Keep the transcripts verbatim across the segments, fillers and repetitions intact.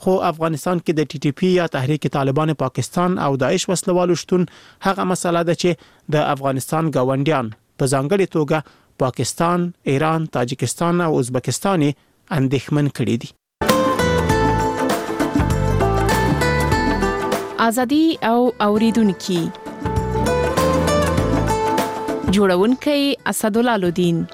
خو افغانستان کې د ټي ټي پی یا تحریک طالبان پاکستان او داعش وسلوالو شتون هغه مسله ده چې د افغانستان ګاونډیان په ځانګړي توګه پاکستان، ایران، تاجکستان او ازبکستان اندېښمن کړي دي. ازادي او اوریدونکو جوړونکي اسدالله لودین.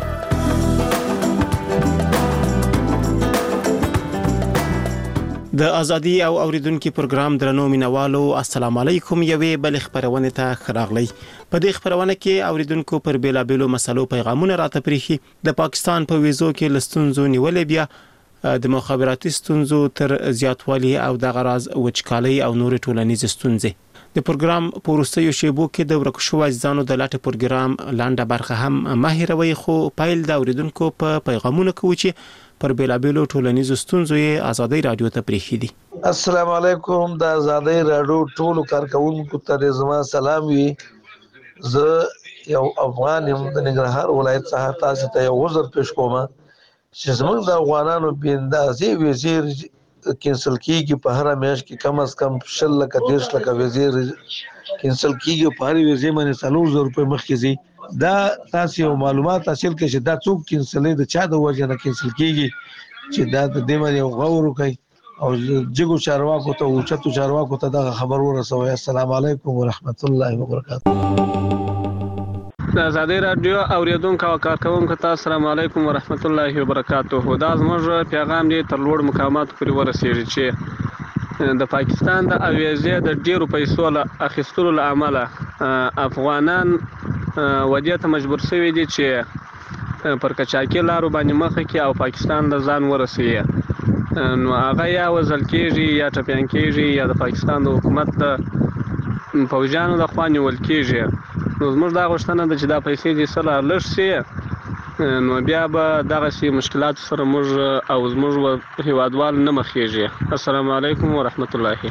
د ازادي او اوریدونکو پروګرام درنو مینوالو السلام علیکم. یوې بل خبرونه ته خراغلی. په دې خبرونه کې اوریدونکو پر بیلابېلو مسلو پیغامونه راته پریخي. د پاکستان په ویزو کې لستونزو نیولې بیا د مخابراتي ستونزو تر زیاتوالي او د غراز وچکالي او نور ټولنیز ستونزې. د پروګرام پورستیو شیبو کې د ورکشو ځانو د لاټ پروګرام لاندې برخه هم ماهروي خو پایل د اوریدونکو په پیغامونه کې چې پر بیلابېلو ټولنیزو ستونزو یې ازادي رادیو ته پریخي دي. السلام علیکم. د ازادي رادیو ټولو کارکونکو ته زما سلام وي. زه یو افغان یم د ننګرهار ولایت څخه تاسو ته یو عذر پیش کوم چې زموږ د افغانانو بیندازي وزیر کینسل کیږي. په هر میاشت کې کم از کم شل لکه دیرش لکه وزیر کینسل کیږي. په هر وزیر باندې څلور زره روپۍ مخکې ځي. دا تاسو یو معلومات حاصل کړئ چې دا څوک کینسلې د چا د وجه نه کینسل کیږي چې دا د دې باندې غور وکړي او جګو چارواکو ته او چتو چارواکو ته دا خبر ورسوي. السلام علیکم ورحمت الله وبرکاته. د ازادي رادیو اوریدونکو او کارکونکو ته السلام علیکم ورحمت الله وبرکاته. دا زموږ پیغام دی تر لوړ مقامات پورې ورسیږي چې د پاکستان د اویزې د ډیرو پیسو له اخیستلو له امله افغانان ودې ته مجبور شوي دي چې پر کچاکي لارو باندې مخه کې او پاکستان د ځان ورسوي. نو هغه یا وزل کېږي یا ټپیان کېږي یا د پاکستان د حکومت د فوجانو د خوا نیول کېږي. نو زموږ دا غوښتنه ده چې دا پیسې دې سره لږ شي نو بیا به دغسې مشکلات سره موږ او زموږ هیوادوال نه مخېږي. السلام علیکم ورحمت الله.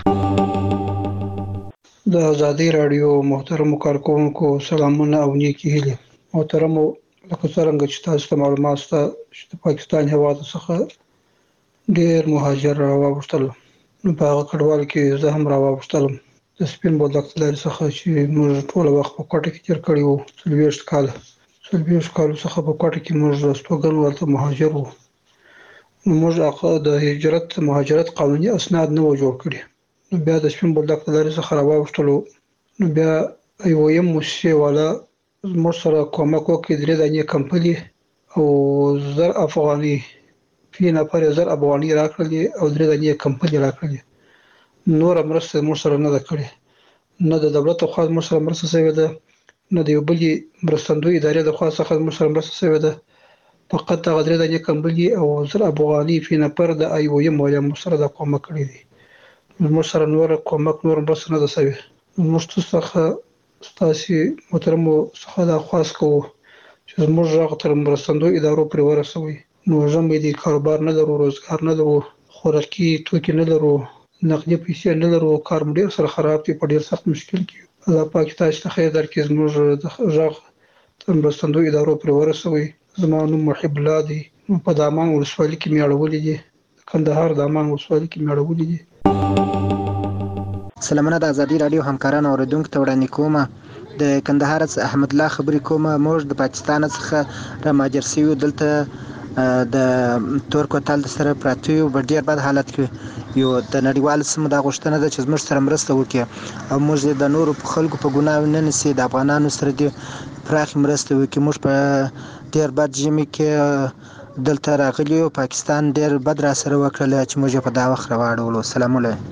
د ازادي رادیو محترم کارکونکو سلامونه او نیکی هیلې. محترم لکه څنګه چې تاسو ته معلومات شته چې د پاکستان هیواد څخه ډېر مهاجر راووتل. نو په هغه کډوال کې زه هم راووتلم د سپین بولدک لارې څخه چې موږ ټول وخت په کوټه کې تیر کړی وو. څلوېښت کاله څلوېښت کالو څخه په کوټه کې موږ راستوګن ولته مهاجر وو. نو موږ د هجرت مهاجرت قانوني اسناد نه و جوړ کړي. نو بیا د سپین بولدک لارې څخه راووتلو. نو بیا یو یم موسسې والا موږ سره کومک وکړي. درې دانې کمپنۍ او زر افغاني فی نفر زر افغاني راکړلې او درې دانې کمپنۍ راکړلې. نور مرسته موږ سره نه ده کړې. نه د دولت خوا موږ سره مرسته شوې ده نه د یو بلې مرستندوی ادارې د خوا څخه موږ سره مرسته شوې ده. فقط دغه درې دانې کمپنۍ او زر افغاني فی نفر د آی او یم والا موږ سره د کومک کړی دي. موږ سره نور کومک نور مرسته نه ده شوې. موږ څخه ستاسو محترمو څخه دا خواست کوو چې موږ هغه تر مرستندوی ادارو پورې ورسوي. نو ژمې دي کاروبار نه لرو، روزګار نه لرو، خوراکي توکي نه لرو، نقدي پیسې نه لرو، کار مو ډېر سره خراب دی، په ډېر سخت مشکل کې. الله پاک تاسو ته خیر درکړي. زموږ د غږ تر مرستندوی ادارو پورې ورسوي. زما نوم محب الله دی. په دامان ولسوالۍ کې مې اړولې دي. کندهار دامان ولسوالۍ کې مې اړولې دي. سلامونه د ازادي رادیو همکارانو اوریدونکو ته وړاندې کوم. د کندهار څخه احمد الله خبرې کوم. موږ د پاکستان څخه را مهاجر شوي دلته د تور کوتل سره پراته یو په ډېر بد حالت کې یو. د نړیوال سیمو دا غوښتنه ده چې زموږ سره مرسته وکړي او موږ د نورو خلکو په ګناه نه نیسي. د افغانانو سره دې پراخې مرسته وکړي. موږ په ډېر بد ژمي کې دلته راغلي یو. پاکستان ډېر بد را سره وکړل چې موږ په دا وخت راواړولو. سلام علیکم.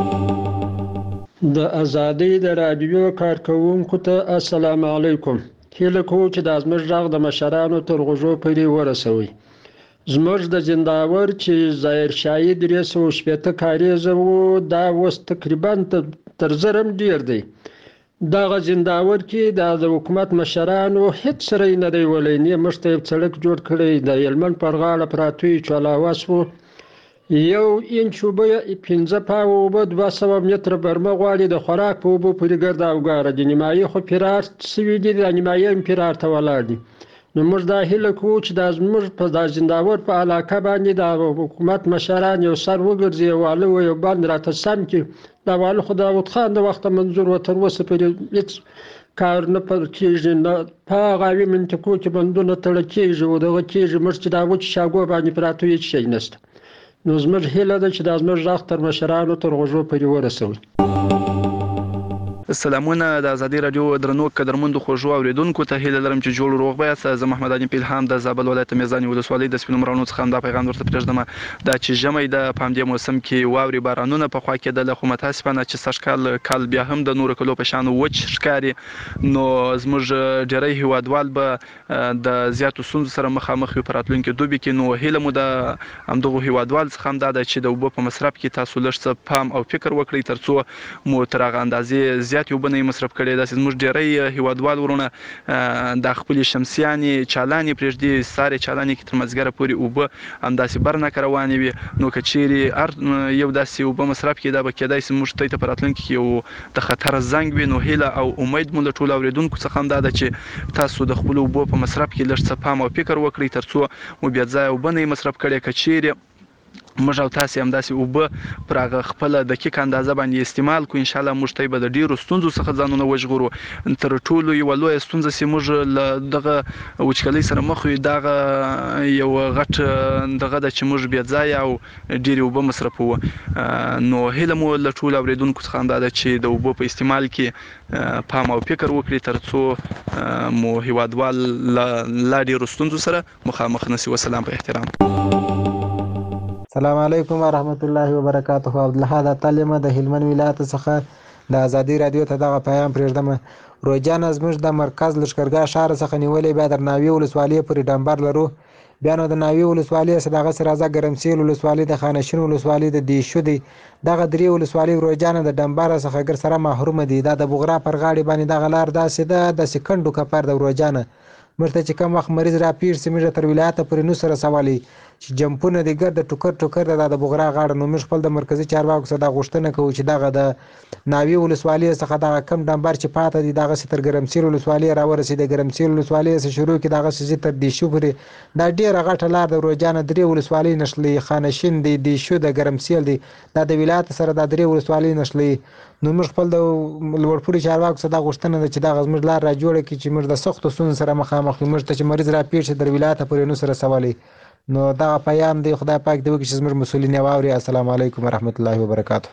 د ازادي د رادیو کارکونکو ته السلام علیکم. هیله کوم چې د زموږ غږ د مشرانو تر غوږو پورې ورسوي. زموږ د زنداور چې ظاهر شاهي درې سوه شپېته کاریزه وو دا اوس تقریبا تر زرم ډېر دی. دغه زنداور کې د حکومت مشرانو هیڅ سره نه دی ولی. نه موږ ته یو سړک جوړ کړی. د هلمند پر غاړه پراته وي چلاواس وو. یو انچ اوبه پنځه پاوه اوبه دوه سوه متره برمه غواړي. د خوراک په اوبو پورې ګرد او ګاره دي. نیمایي خو فرار شوي دي. د نیمایي هم فرار ته ولاړ دي. نو موږ دا هیله کوو چې دا زموږ په دا زنداور په علاقه باندې د حکومت مشران یو سر وګرځي او واله و یو باندې راته سم کړي. دا واله خو داود خان د وخته منظور و، تر اوسه پورې هېڅ کار نه پر کېږي، نه په هغه هغوی منطقو کې بندونه تړل کېږي او دغه کېږي. موږ چې دا وچې شاګو باندې پراته هېڅ شی نشته. نو زموږ هیله ده چې دا زموږ غږ تر مشرانو تر غوږو پورې ورسوي. سلامونه د ازادي رادیو درنو قدرمندو خوږو اوریدونکو ته هیله لرم چې جوړ روغ بیاست. زه محمد علي پیلهام د زابل ولایت میزاني ولسوالۍ د سپینو مرغانو څخه دا پیغام ورته پرېږدم دا چې ژمی د په همدې موسم کې واورې بارانونه په خوا کېدله، خو متاسفانه چې سږکال کال بیا هم د نورو کلو په شان وچ ښکاري. نو زموږ ډېری هیوادوال به د زیاتو ستونزو سره مخامخ وي په راتلونکي دوبي کې. نو هیله مو د همدغو هیوادوال څخه هم دا ده چې د اوبو په مصرف کې تاسو لږ څه پام او فکر وکړئ تر څو مو تر هغه اندازې زیات اوبه نه مصرف کړي. داسې زموږ ډېری هیوادوال ورونه د خپلې شمسیانې چالانې پرېږدي، سارې چالانې کې تر مازدیګره پورې اوبه همداسې برنکه روانې وي. نو که چیرې هر یو داسې اوبه مصرف کړي دا به کېدای شي موږ ته په راتلونکي کې یو د خطر زنګ وي. نو هیله او امید مو له ټولو اورېدونکو څخه هم دا ده چې تاسو د خپلو اوبو په مصرف کې لږ څه پام او فکر وکړئ تر څو مو بې ځایه اوبه نه مصرف کړي. که چیرې موږ او تاسې همداسې اوبه پر هغه خپله دقیق اندازه باندې استعمال کړو، انشاءالله موږ ته به د ډېرو ستونزو څخه ځانونه وژغورو. تر ټولو یوه لویه ستونزه چې موږ له دغه وچکالۍ سره مخ یو دغه یو غټ دغه ده چې موږ بې ځایه او ډېرې اوبه مصرفوو. نو هیله مو له ټولو اورېدونکو څخه هم دا ده چې د اوبو په استعمال کې پام او فکر وکړي تر څو مو هیوادوال له لا ډېرو ستونزو سره مخامخ نشي. وسلام په احترام. السلام علیکم ورحمت الله وبرکاته. عبدالحد اتل د هلمند ولایت څخه د ازادي رادیو ته دغه پیغام پرېږدم. روجانه زموږ د مرکز لښکرګاه ښار څخه نیولې بیا د ناوې ولسوالۍ پورې ډمبر لرو. بیا نو د ناوې ولسوالۍ څخه دغسې راځه ګرمسیل ولسوالۍ د خانشین ولسوالۍ د دیشو دی. دغه درې ولسوالۍ روجانه د ډمبر څخه ګر سره محرومه دي. دا د بغرا پر غاړې باندې دغه لار داسې ده د سکندو کپر د روجانه. موږ ته چې کوم وخت مریض راپېښ شي موږ تر ولایته پورې نو سره سوالی چې جمپونه دي ګرد ټوکر ټوکر د د بغرا غاړه. نو موږ خپل د مرکزي چارواکو څخه دا غوښتنه کوو چې دغه د ناوې ولسوالۍ څخه دغه کم ډمبر چې پاته دي دغسې تر ګرمسیر ولسوالۍ راورسېد. د ګرمسیر ولسوالۍ څخه شروع کړي دغسې ځي تر دیشو پورې. دا ډېره غټه لار د روجانه درې ولسوالۍ نښلوي، خانشین دی، دیشو د ګرمسیل دی، دا د ولایت سره دا درې ولسوالۍ نښلوي. نو موږ خپل د لوړپوړي چارواکو څخه دا غوښتنه ده چې دغه زموږ لار را جوړه کړي چې موږ د سختو ستونزو سره مخامخ یو. موږ ته چې مریض راپېښ شي در ولایته پورې نو سره سوالی. نو دغه پیام دی خدای پاک دې وکړي چې زموږ مسؤلین یې واوري. السلام علیکم ورحمت الله وبرکاته.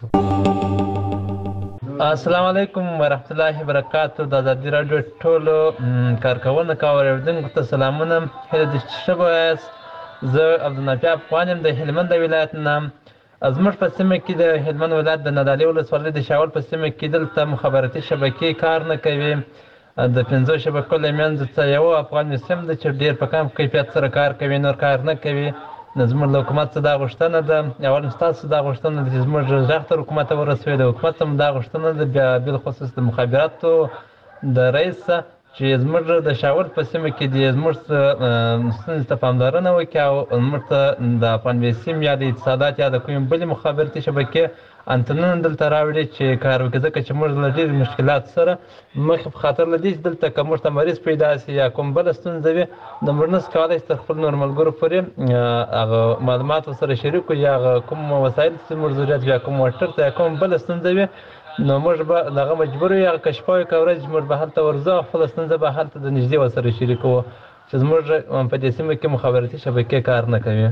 السلام علیکم ورحمت الله وبرکاته. د ازادي راډیو ټولو کارکوونکو او اورېدونکو ته سلامونه. هیله ده چې ښه به یاست. زه عبدالنافع افغان یم د هلمند ولایت نه. زموږ په سیمه کې د هلمند ولایت د نادعلي ولسوالۍ د شاول په سیمه کې دلته مخابراتي شبکې کار نه کوي. د پنځو شبکو له منځه څخه یو افغان سیم ده چې ډېر په کم کیفیت سره کار کوي، نور کار نه کوي. نو زموږ له حکومت څخه دا غوښتنه ده، اول ستاسو دا غوښتنه ده چې زموږ غږ تر حکومت ورسوي. د حکومت څخه دا غوښتنه ده بیا بالخصوص د مخابراتو د رئیس چې زموږ د شاول په سیمه کې د زموږ ستونزې ته پاملرنه وکړي او زموږ ته د افغان سیم یا د اتصالات یا د کومې بلې مخابراتي شبکې انتنونه دلته راوړي چې کار وکړي. ځکه چې موږ له ډېرو مشکلاتو سره مخ په خاطر له دې چې دلته که موږ ته مریض پیدا شي یا کوم بله ستونزه وي نو موږ نشو کولی چې تر خپلو نور ملګرو پورې هغه معلومات ورسره شریک کړو یا هغه کوم وسایل چې موږ ضرورت وي یا کوم موټر ته یا کوم بله ستونزه وي نو موږ به دغه مجبور یو هغه کشفه وي که ورځ موږ به هلته ورځو او خپله ستونزه به هلته د نږدې ورسره شریکوو چې زموږ په دې سیمه کې مخابراتي شبکې کار نه کوي.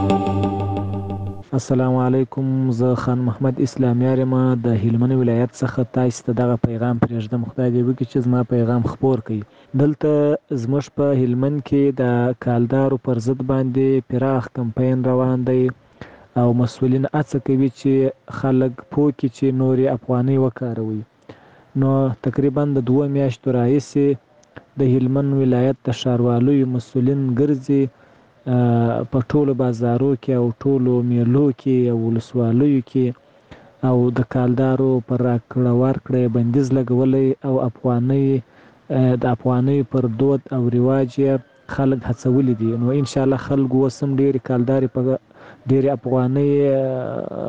السلام علیکم. زه خان محمد اسلامیار یم د هلمند ولایت څخه تاسو ته دغه پیغام پرېږدم. خدای دې وکړي چې زما پیغام خپور کړي. دلته زموږ په هلمند کې د کالدارو پر ضد باندې پراخ کمپاین روان دی او مسؤلین هڅه کوي چې خلک پوه کړي چې نورې افغانۍ وکاروي. نو تقریبا د دوه میاشتو راهیسې د هلمند ولایت د ښاروالیو مسؤلین ګرځي په ټولو بازارو کې او ټولو میلو کې او ولسوالیو کې او د کالدارو پر راکړه ورکړه بندیز لګولی او افغانۍ د افغانۍ پر دود او رواج یې خلک هڅولی دي. نو انشاءالله خلکو اوس هم ډېرې کالدارې په ډېرې افغانۍ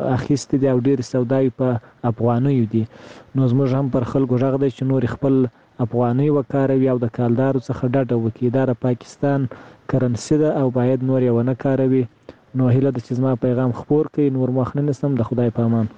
اخیستې دي او ډېرې سوداوي په افغانیو دي. نو زموږ هم پر خلکو غږ دی چې نور خپل افغانۍ وکاروي او د کالدارو څخه ډډه وکړي. دا د پاکستان کرنسي ده او باید نور یې ونه کاروي. نو هیله ده چې زما پیغام خپور کړئ. نور وخت نه نیسم. د خدای په امان.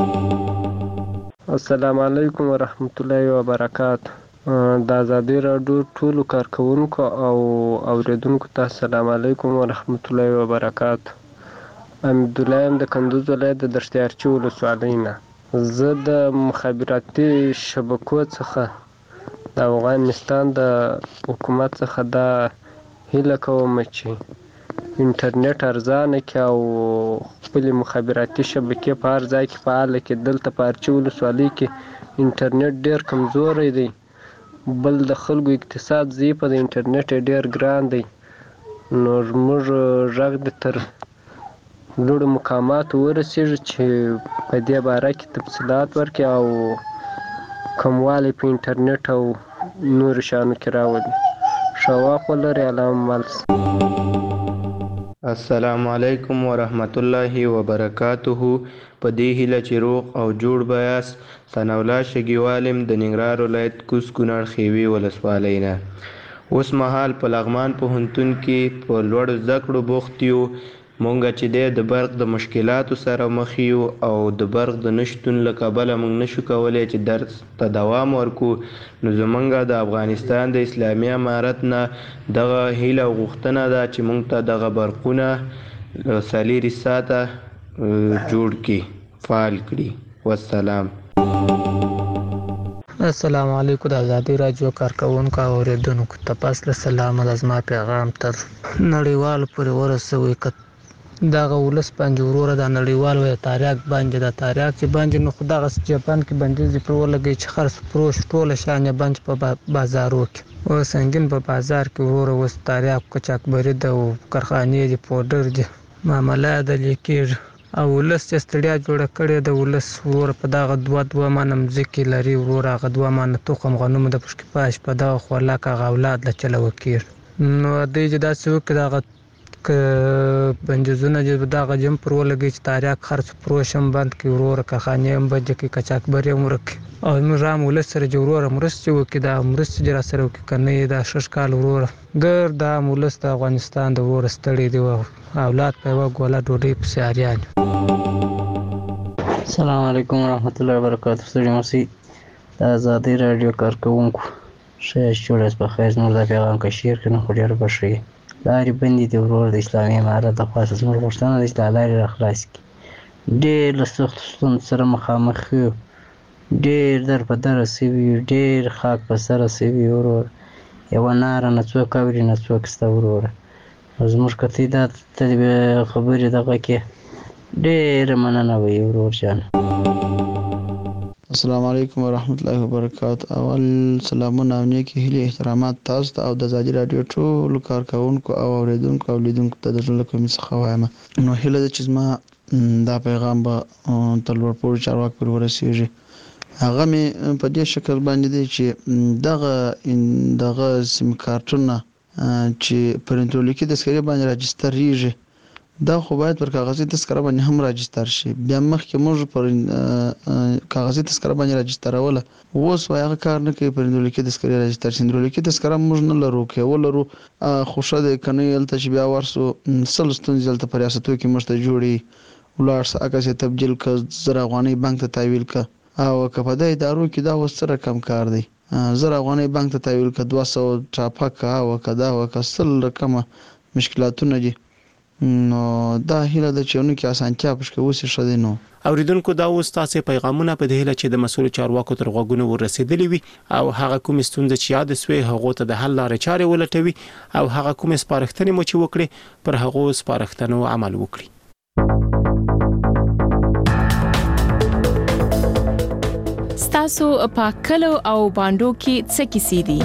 السلام علیکم ورحمت الله وبرکاته. د ازادي راډیو ټولو کارکونکو او اوریدونکو ته السلام علیکم ورحمت الله وبرکاته. حمید الله یم د کندوز ولایت د دشتیارچي ولسوالۍ نه. زه د مخابراتي شبکو څخه د افغانستان د حکومت څخه دا هیله کوم چې انټرنیټ ارزانه کړي او خپلې مخابراتي شبکې په هر ځای کې فعاله کړي. دلته په ارچي ولسوالۍ کې انټرنیټ ډېر کمزوری دی. بل د خلکو اقتصاد ضعیفه د انټرنیټ ډېر ګران دی. نو زموږ غږ د تر لوړو مقاماتو ورسېږي چې په دې باره کې تفصیلات ورکړي او کموالی په انټرنیټ او نورو شیانو کې راولي. ښه وخت ولرئ. الله مو مل شي. السلام علیکم ورحمت الله وبرکاته. په دې هیله چې روغ او جوړ به یاست. ثناءالله شګیوال یم د ننګرهار ولایت کوز کونړ خیوي ولسوالۍ نه. اوس مهال په لغمان پوهنتون کې په لوړو زده کړو بوخت یو. مونږ چې دی د برق د مشکلاتو سره مخ یو او د برق د نشتون له کبله مونږ نشو کولی چې درس ته دوام ورکو. نو زمونږ د افغانستان د اسلامي امارت نه دغه هیله او غوښتنه ده چې مونږ ته دغه برقونه څلېرې ساعته جوړ کړي، فعال کړي. والسلام. السلام علیکم. د ازادي راډیو کارکونکو او اوریدونکو ته پاس له سلامه د زما پیغام تر نړیوالو پورې ورسوئ. که دغه ولس باندې وروره د نړیوال وایي تاریاک باندې د تاریاک چې باندې نو خو دغسې جاپان کې بندیزې پرې ولګوي چې خرڅ فروش ټوله شیان یې بند په بازارو کې. اوس سنګین په بازار کې وروره اوس تاریاک قاچاقبري ده او کارخانې دي، پوډر دي، معامله عدلي کېږي او ولس چې ستړیا جوړه کړې ده. ولس وروره په دغه دوه دوه مانه مځکې لري. وروره هغه دوه مانه تخم غنمو د پشکې پاش په دغه خوراک هغه اولاد له چلوه کېږي. نو دوی چې داسې وکړي دغه که بندیزونه چې دغه جم پر ولګوي چې تاریاک خرڅ فروش هم بند کړي، وروره کارخانې هم بندې کړي، قاچاقبري هم ورک کړي او موږ هم ولس سره چې وروره مرستې وکړي. دا مرستې چې راسره وکړي که نه یې دا شش کال وروره ګرد دا ولس د افغانستان د وروره ستړي دي او اولاد په یوه ګوله ډوډۍ پسې اریان. السلام علیکم ورحمت الله وبرکاته. ستړي مه شئ. د ازادي راډیو کارکوونکو ښه یاست، جوړ یاست، په خیر. زموږ دا پیغام که شیر کړي نو خو ډېر به ښه وي. لارې بندې دي ورور د اسلامي امارت لخوا. زموږ غوښتنه ده چې دا لارې راخلاصې کړي. ډېر له سختو ستونزو سره مخامخ یو، ډېر در په دره شوي یو، ډېر خاک په سره شوي یو ورور. یوه ناره نه څوک اوري نه څوک شته وروره. زموږ که ته دا خبرې دغه کې ډېره مننه وي ورور جان. السلام علیکم ورحمت الله وبرکاته. اول سلامونه او نیکې هیلې احترامات تاسو ته او د ازادي راډیو ټولو کارکوونکو او اوریدونکو او لیدونکو ته د زړه له کومې څخه وایم. نو هیله ده چې زما دا پیغام به تر لوړ پوړو چارواکو پورې ورسېږي. هغه مې په دې شکل باندې دی چې دغه دغه سیم کارتونه چې پر الکترونیکي تذکرې باندې راجستریږي دا خو باید پر کاغذي تذکره باندې هم راجستر شي. بیا مخکې موږ پر کاغذي تذکره باندې راجستروله، اوس وایي هغه کار نه کوي. پر الکترونیکي تذکرې راجستر شي. الکترونیکي تذکره موږ نه لرو، که ولرو خو ښه دی، که نه یې هلته چې بیا ورسو سل ستونزې هلته په ریاستو کې موږ ته جوړي. ولاړ شه عکس یې تبدیل کړه، زر افغانۍ بانک ته تحویل کړه. او که په دې ادارو کې دا اوس څه رقم کار دی، زر افغانۍ بانک ته تحویل کړه، دوه سوه ټاپه که وکړه دا وکړه، سل رقمه مشکلاتونه دي. نو دا هیله ده چې یو کې اسانتیا پشکه وسې ښه دی. نو اوریدونکو دا اوس تاسو پیغامونه په دې هیله چې د مسؤل چارواکو تر غوږونو ورسېدلې وي او هغه کوم ستونزې چې یاد سوي هغه ته د حل لارې چارې ولټوي او هغه کوم سپارښتنې مو چې وکړي پر هغه سپارښتنو عمل وکړي. ستاسو په کلو او باندو کې څه کیسې دي؟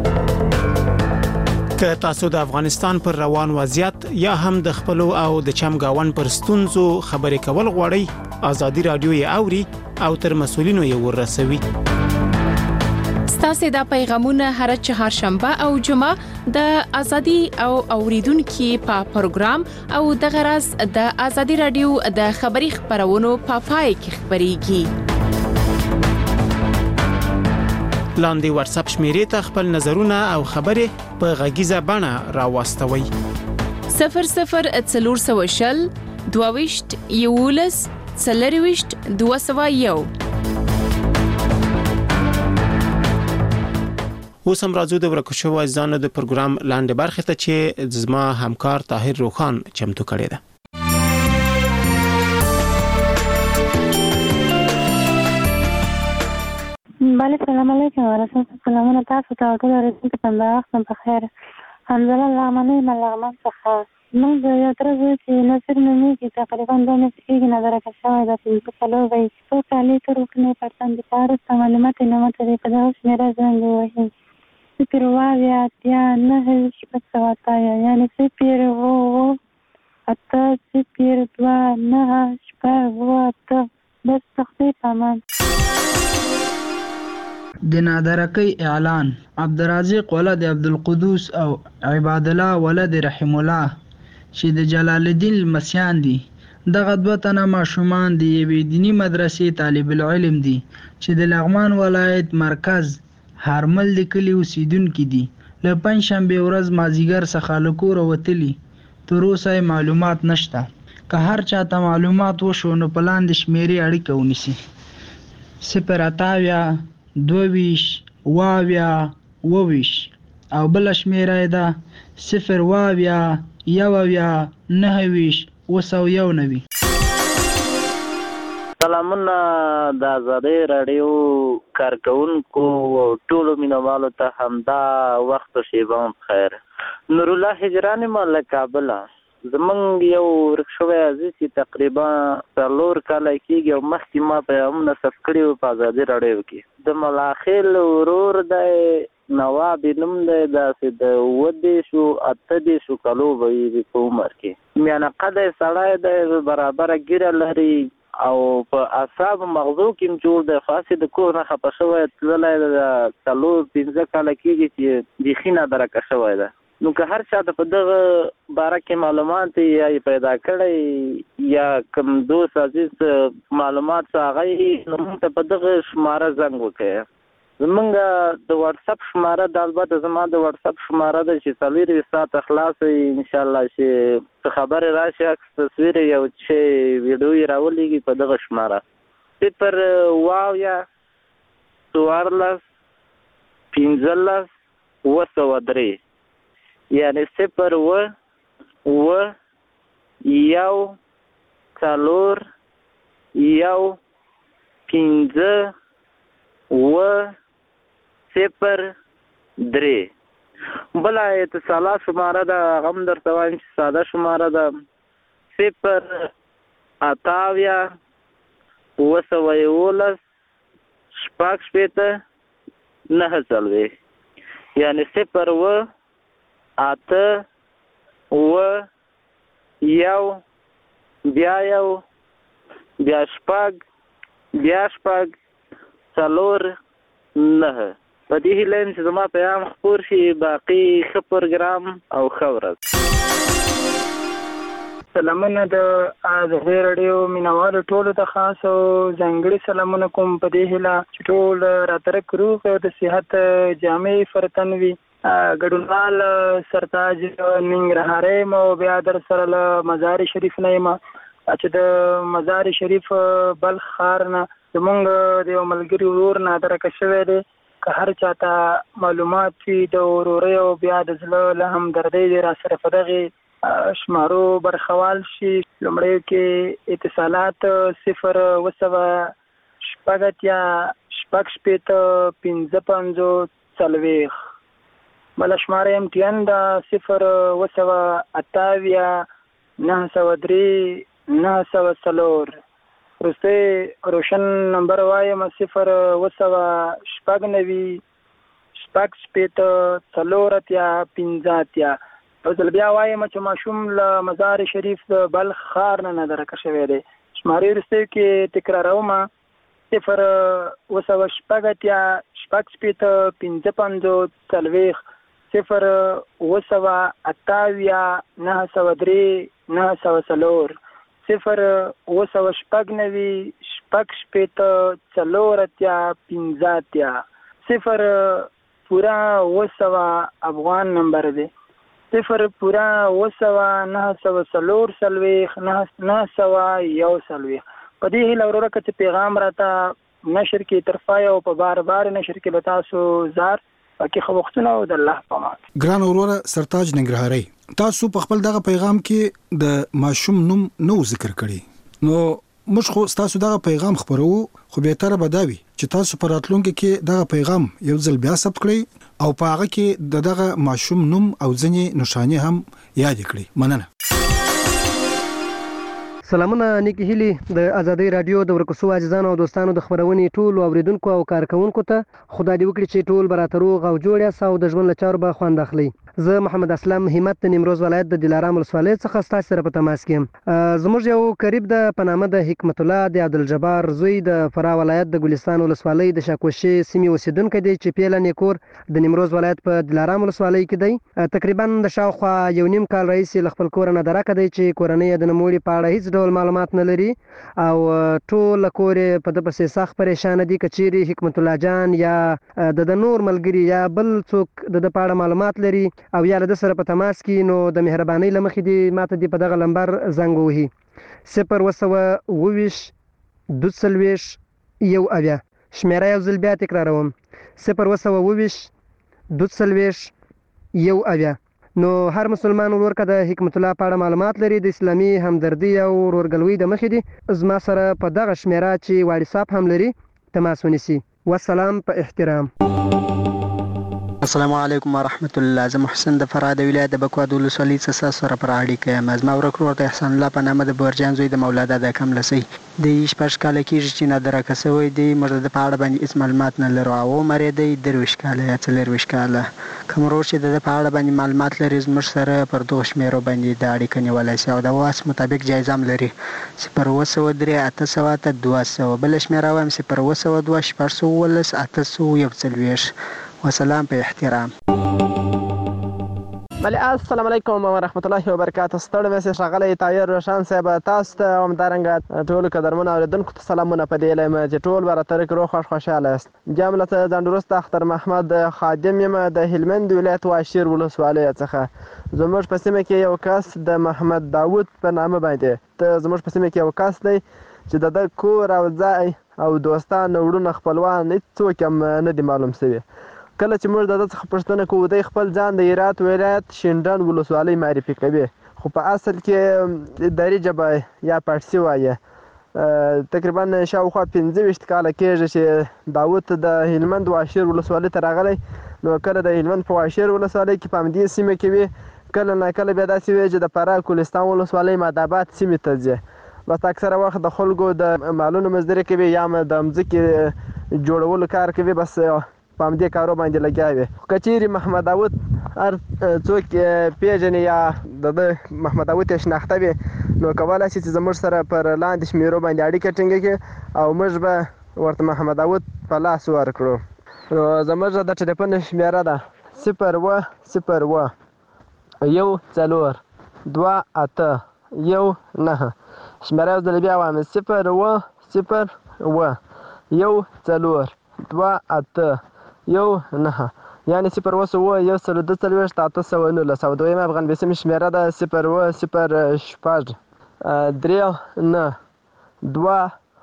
که تاسو د افغانستان پر روان وضعیت یا هم د خپل او د چمګاون پر ستونزو خبرې کول غواړئ، ازادي رادیو یې اوري او تر مسؤلینو یې ورسوي. ستاسو د پیغامونه هر چهارشنبه او جمعه د ازادي او اوریدونکو په پروګرام او د غرض د ازادي رادیو د خبري خبرونو په پای کې خبريږي. لاندې واتس اپ شمیرې ته خپل نظرونه او خبرې په غږیزه بڼه راوستوي. صفر صفر څلور سوه شل دوه ویشت یولس څلور ویشت دوه سوه یو. اوس هم راځو د ورکو شوو عزیزانو د پروګرام لاندې برخې ته چې زما همکار طاهر روخان چمتو کړی ده. بله سلام علیکم ورحمت سلامونه تاسو ته ټول ورسېږي په همدا وخت هم په خیر. حمدالله لغمنۍ یم لغمان څخه. موږ د یو تره زوی چې نصیر نومېږي تقریبا دوه میاشتې کېږي نادرکه شوی ده پنځه څلور به یې څو کالي تر وکړنې پرسان د پارسته معلومات یې نه ماته دی په دغه شمېره زنګ ووهي صفر اووه اویا اتیا نهه شپږ سوه اتیا یعنې صفر اووه اووه اته صفر دوه نهه شپږ اووه اته بس تخفیف امان. د نادرکۍ اعلان عبدالرازق ولد عبدالقدوس او عباد الله ولد رحم الله چې د جلال الدین لمسیان دي. دغه دوه تنه ماشومان د یوې دیني مدرسې طالب العلم دي چې د لغمان ولایت مرکز هرمل د کلي اوسیدونکي دي. له پنجشنبې ورځ مازدیګر څخه له کوره وتلي، تر اوسه معلومات نشته. که هر چاته معلومات وشو نو په لاندې شمیرې اړیکه ونیسي: صفر اته اویا دوه ویشت اوه اویا اوه ویشت او بله شمیره یې ده صفر اوه اویا یو اویا نهه ویشت اوه سوه یو نوي. سلامونه د ازادۍ راډیو کارکوونکو او ټولو مینوالو ته همدا وخت و شیبه هم خیر. نورالله هجران یم له کابله. زمونږ یو ورک شوی عزیز چې تقریبا څلور کاله کېږي او مخکې ما ته هم نصب کړي وو په ازادي راډیو کې. د ملاخیل ورور دی نواب یې نوم دی، داسې د اووه دېرشو اته دېرشو کالو به وي په عمر کې. میانه قده سړی دی، برابره ږیره لري او په اعصابو مغزو کې هم جوړ دی. خو هسې د کور نه خفه شوی تللی د څلور پنځه کاله کېږي چې بیخي نادرکه شوی ده. نو که هر چا ته په دغه باره کې معلومات یا یې پیدا کړی یا کوم دوست عزیز معلومات څه هغه یې نو موږ ته په دغه شماره زنګ وکړئ. زمونږ د واتساپ شماره د البته زما د واتساپ شماره ده چې څلورویشت ساعته خلاصه وي انشاءالله چې څه خبرې راشي عکس تصویر یو چې ویډیو یې راولېږي په دغه شماره صفر اووه اویا څوارلس پنځلس اووه سوه درې یعنې صفر اووه اووه یو څلور یو پنځه اووه صفر درې. بله اتصالات شماره ده هغه هم درته وایم چې ساده شماره ده صفر اته اویا اووه سوه یولس شپږ شپېته نهه څلوېښت یعنې صفر اووه اته اووه یو بیا یو بیا شپږ بیا شپږ څلور نهه. په دې هیله یم چې زما پیغام خپور شي. باقي ښه پروګرام او ښه ورځ. سلامونه د ازادۍ راډیو مینوالو ټولو ته خاص او ځانګړي سلامونه کوم په دې هیله چې ټول راترک روغ او د صحت جامع فرتن وي. ګډونوال سرتاج ننګرهاری یم او بیا در سره له مزار شریف نه یم چې د مزار شریف بلخ ښار نه زمونږ د یو ملګري ورور نادرکه شوی دی. که هر چاته معلومات وي د ورورۍ او بیا د زړه له همدردۍ دی را سره په دغې شمارو برخوال شي. لومړیو کې اتصالات صفر اووه سوه شپږ اتیا شپږ شپېته پنځه پنځوس څلوېښت. بله شماره ایم ټي ان ده صفر اووه سوه اته اویا نهه سوه درې نهه سوه څلور. وروستی روشن نمبر وایم صفر اووه سوه شپږ نوي شپږ شپېته څلور اتیا پنځه اتیا. یو ځل بیا وایم چې ماشوم له مزار شریف د بلخ ښار نه نادرکه شوی دی. شمارې وروستیو کې تکراروم صفر اووه سوه شپږ اتیا شپږ شپېته پنځه پنځوس څلوېښت صفر اووه سوه اته اویا نهه سوه درې نهه سوه څلور صفر اووه سوه شپږ نوي شپږ شپېته څلور اتیا پنځه اتیا صفر پورا اوه سوه افغان نمبر دی. صفر پورا اوه سوه نهه سوه څلور څلوېښت نهه سوه یو څلوېښت. په دې هیله وروره که چې پیغام راته نشر کې ترفای او په بار بار نشر کې له تاسو زار پکې ښه وختونه او د الله په امان. ګران وروره سرتاج ننګرهاري، تاسو په خپل دغه پیغام کې د ماشوم نوم نو ذکر کړی، نو موږ خو تاسو دغه پیغام خبرو، خو به تر بداوي چې تاسو پر راتلونکي کې دغه پیغام یو ځل بیا ثبت کړئ او په هغه کې د دغه ماشوم نوم او ځینې نښانې هم یاد کړئ. مننه. سلامونه نیکی هیلی د ازادي رادیو د ورکوسو عزیزانو او دوستانو د خبرونې ټول اوریدونکو او کارکونکو ته خدای دې وکړي چې ټول برابر روغ او جوړ یاست او د ژوند له چارو به خوند اخلي. زه محمد اسلام همت د نیمروز ولایت د دلارام ولسوالۍ څخه ستاسو سره په تماس کې یم. زموږ یو قریب د پنامه د حکمت الله د عبدالجبار زوی د فراه ولایت د ګلستان ولسوالۍ د شاکوشي سیمې اوسیدونکی دی چې پیله نیکور د نیمروز ولایت په دلارام ولسوالۍ کې دی. تقریبا د شاوخوا یو نیم کال راهیسې له خپل کور نه درکه دی چې کورنۍ یې د نوموړي په اړه هیڅ ډول معلومات نه لري او ټول کور یې په ده پسې سخت پریشانه دي. که چیرې حکمت الله جان یا د نور ملګري یا بل څوک د ده په اړه معلومات لري او یا له ده سره په تماس کې، نو د مهربانۍ له مخې دې ماته دې په دغه لمبر زنګ ووهي: صفر اوه سوه اوه ویشت دوه څلوېښت یو اویا. شمېره یو ځل بیا تکراروم: صفر اوه سوه اوه ویشت دوه څلوېښت یو اویا. نو هر مسلمان ورور که د حکمت الله په اړه معلومات لري د اسلامي همدردي او ورورګلوۍ د مخې دې زما سره په دغه شمېره چې واټساپ هم لري تماس ونیسي. والسلام په احترام. السلام علیکم ورحمت الله. زه محسن د فراه د ولایت د بکوا د ولسوالۍ څخه سره پر اړیکه یم. زما ورک ورور د احسان الله په نامه د بورجان زوی د مولا دادا کملسی د شپږ کاله کېږي چې نادرکه سوی دی. موږ د په اړه باندې هېڅ معلومات نه لرو او عمر یې دی درویشت کاله یا څلېرویشت کاله. کوم ورور چې د ده په اړه باندې معلومات لري زموږ سره پر دغو شمېرو باندې د اړیکه نیولی شي او د واس مطابق جایزه هم لري: صفر اوه سوه درې اته سوه اته دوه سوه. بله شمېره وایم: صفر اوه سوه دوه شپږ سوه اوولس اته سوه یو څلوېښت. وسلام په احترام. بله السلام علیکم ورحمت الله وبرکاته. ستړی مسیج راغلی طاهر روشن صاحب، تاسو ته همدارنګه ټولو قدرمنو اورېدونکو ته سلامونه په دې یم چې ټول به راتلونکي کې روغ خوښ خوشحاله یاست. جمله ته ځانډروست اختر محمد خادم یم د هلمند ولایت واشیر ولسوالۍ څخه. زموږ په سیمه کې یو کس د محمد داود په نامه باندې ته زموږ په سیمه کې یو کس دی چې د ده کور او ځای او دوستان وروڼه خپلوان هېڅوک هم نه دي معلوم شوي. کله چې موږ د ده څخه پوښتنه کوو دی خپل ځان د هرات ولایت شینډنډ ولسوالۍ معرفي کوي، خو په اصل کې دري ژبه یا پارسي وایي. تقریبا شاوخوا پنځه ویشت کاله کېږي چې داود د هلمند واشیر ولسوالۍ ته راغلی. نو کله د هلمند په واشیر ولسوالۍ کې په همدې سیمه کې وي، کله نه کله بیا داسې وي چې د فراه کولستان ولسوالۍ ماداباد سیمې ته ځي. بس اکثره وخت د خلکو د مالونو مزدوري کوي یا د مځکې جوړولو کار کوي، بس په همدې کارو باندې لګیا وي. که چیرې محمد داود هر څوک پیژني یا د ده محمد داود یې شناخته وي نو کولی شي چې زموږ سره پر لاندې شمېرو باندې اړیکه ټینګه کړي او موږ به ورته محمد داود په لاس ورکړو. نو زموږ د ټلیفون شمېره ده صفر اوه صفر اوه یو څلور دوه اته یو نهه. شمېره یو ځل بیا وایم: صفر اوه صفر اوه یو څلور دوه اته یو نهه، یعنې صفر اوه سوه یو سل دوه څلوېښت اته سوه نولس. او دویمه افغان بیسیمې شمېره ده صفر اوه صفر شپږ درې نه دوه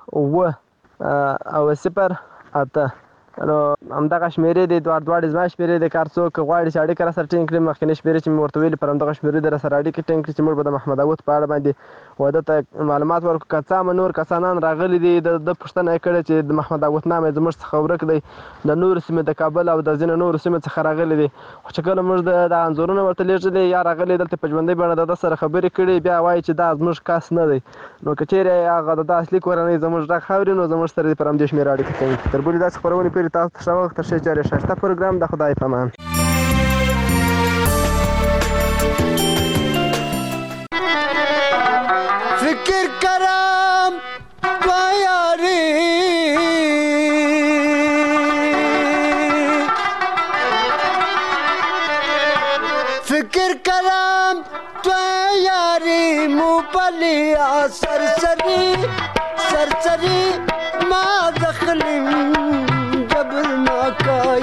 اوه او صفر اته. نو همدغه شمېرې دي، دواړه دواړې زما شمېرې دي. که هر څوک غواړي چې اړیکه راسره ټینګ کړي مخکینۍ شمېرې چې مې ورته ویلي پر همدغه شمېرې دې راسره اړیکه ټینګ کړي چې موږ به د محمد داود په اړه باندې واده ته معلومات ورکړو. که څه هم نور کسانان راغلي دي د ده پوښتنه یې کړې چې د محمد داود نام یې زموږ څخه ورک دی، د نورو سیمې د کابل او د ځینو نورو سیمو څخه راغلي دي. خو چې کله موږ د انځورونه ورته لېږلي یا راغلي دلته په ژوندۍ بڼه د ده سره خبرې کړي بیا وایي چې دا زموږ کس نه دی. نو که چیرې هغه د ده اصلي کورنۍ زموږ غږ اوري نو زموږ سره دې پر همدې شمېره اړیکه ټینګ کړي. تر بلې داسې خپرونې پورې تاسو ته ښه وخت، ښه چارې، ښایسته پروګرام. د خدای په امان. فکر کرم یاری فکر کرم تو یاری مو پلیا سرسری سرسری ما دخلیم جبر ناکای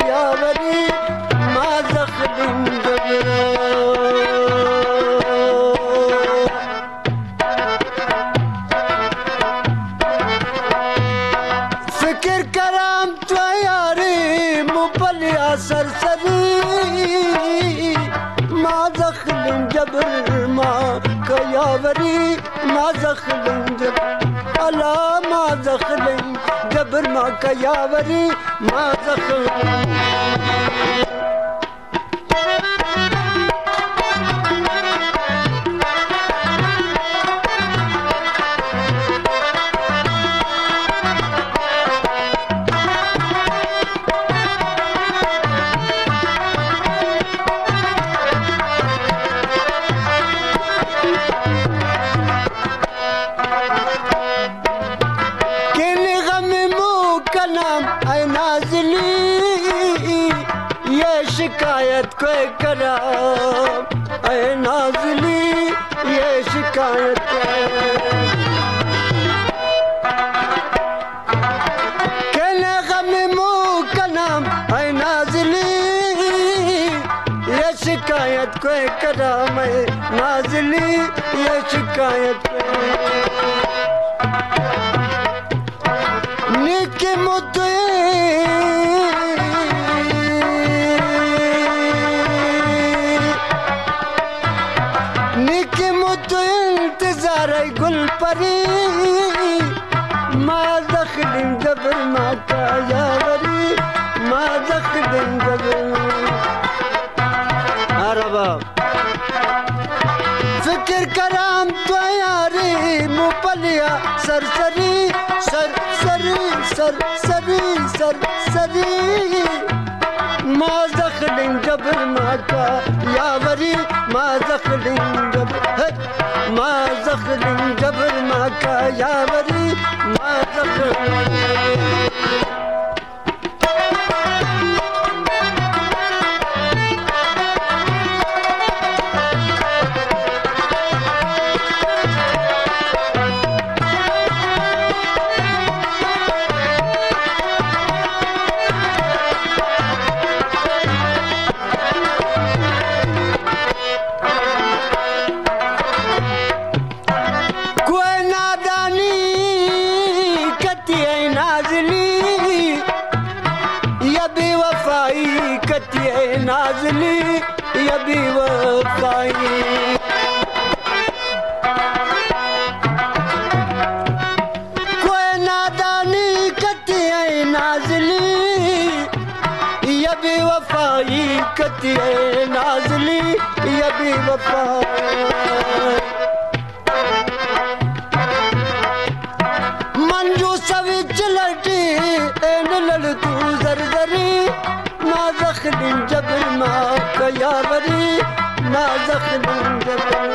سرسری ما زخلم جبر ما کیاوری ما زخلم جبر الا ما زخلم جبر ما کیاوری ما زخلم शिकायत कोई करा ऐ नाज़ली ये शिकायत कहने गम मुँह का नाम ऐ नाज़ली ये शिकायत कोई करा मैं नाज़ली ये शिकायत निके मुद्दे गुल परी मा दखलिन जबर मा कायावरी मा दखलिन जबर अरबा फिक्र कराम तो यारी मुपलिया सरसरी सरसरी सरसरी सरसरी मा दखलिन जबर मा कायावरी मा दखलिन जबर ما زخل جبر ما كياوري ما زخل नाज़ली या बेवफाई कोई नादानी कती है नाज़ली या बेवफाई कती है नाज़ली या बेवफाई मंजू सविच लटी एन लड़ तू जरजरी ما زخل جبر ما كياوري ما زخل جبر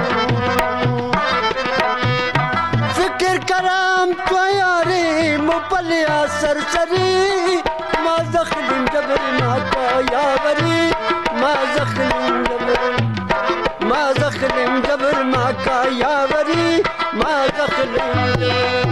فكر كرام توياري مبليا سرسري ما زخل جبر ما كياوري ما زخل جبر ما زخل جبر ما كياوري ما زخل جبر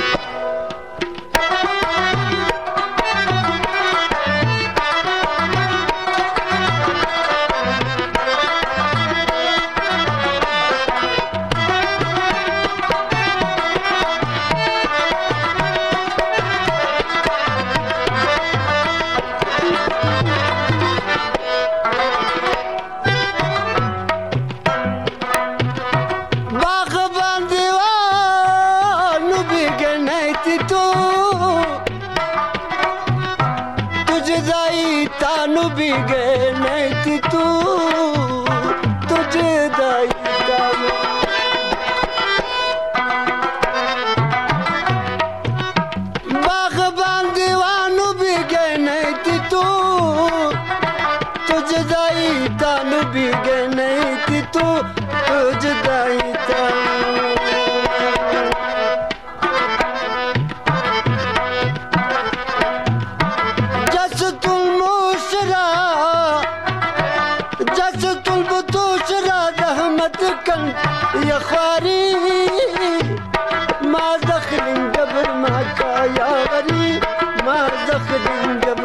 तानु भी गए नहीं थी तू तुझे दाई तानु बागबान दीवानु भी गए नहीं थी तू तुझे दाई तानु भी गए नहीं थी तू तुझे दाई तानु يا خواري ما دخل جبر ما كياوري ما دخل جبر